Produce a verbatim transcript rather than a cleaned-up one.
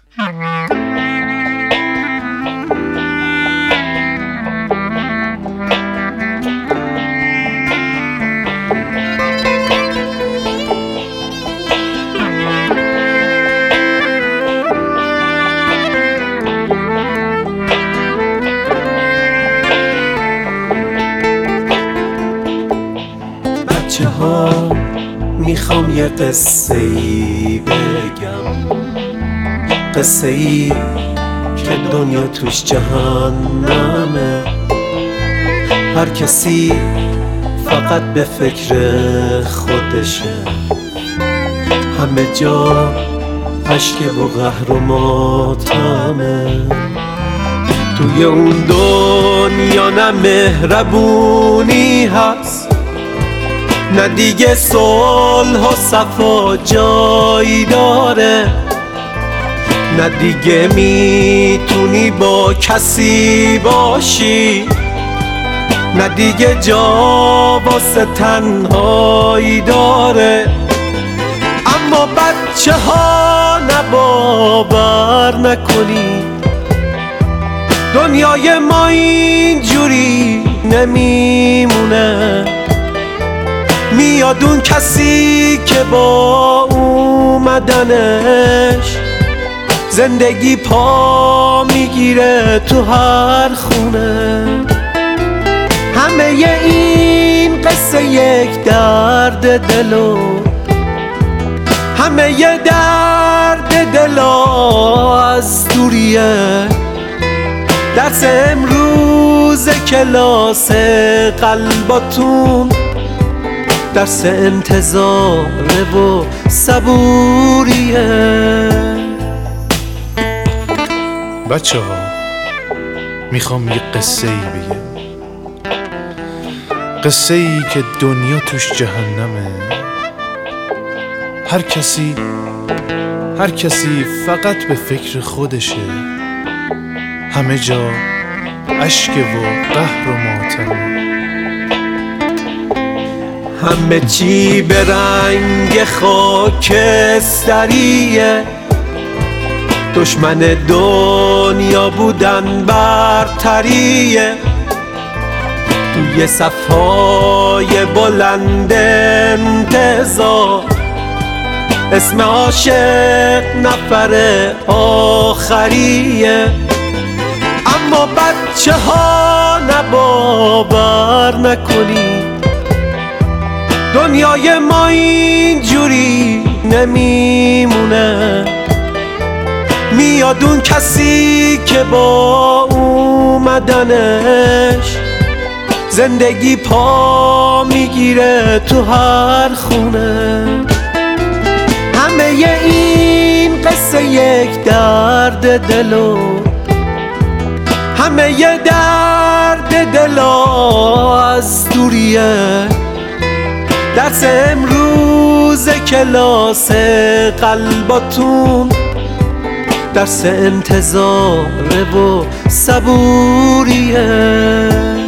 بچه ها میخوام یه قصه ای بگم، قصه ای که دنیا توش جهنمه. هر کسی فقط به فکر خودشه، همه جا اشک و قهر و ماتمه. توی اون دنیا نه مهربونی هست، نه دیگه صلح و صفا جایی داره، نه دیگه میتونی با کسی باشی، نه دیگه جا واسه تنهایی داره. اما بچه ها نباور نکنی، دنیای ما اینجوری نمیمونه. میاد اون کسی که با اومدنش زندگی پا میگیره تو هر خونه. همه این قصه یک درد دلو، همه یه درد دلا از دوریه. درس امروز کلاس قلباتون درس انتظاره و صبوریه. بچه ها میخوام یه قصه ای بگم، قصه ای که دنیا توش جهنمه. هر کسی هر کسی فقط به فکر خودشه، همه جا اشک و قهر و ماتمه. همه چی به رنگ خاکستریه، دشمن دنیا بودن برتریه. توی صفهای بلند انتظار اسم عاشق نفر آخریه. اما بچه ها نباور نکنی، دنیای ما اینجوری نمیمونه. میاد اون کسی که با اومدنش زندگی پا میگیره تو هر خونه. همه این قصه یک درد دلو، همه یه درد دلا از دوریه. درس امروز کلاس قلباتون درس انتظاره و صبوریه.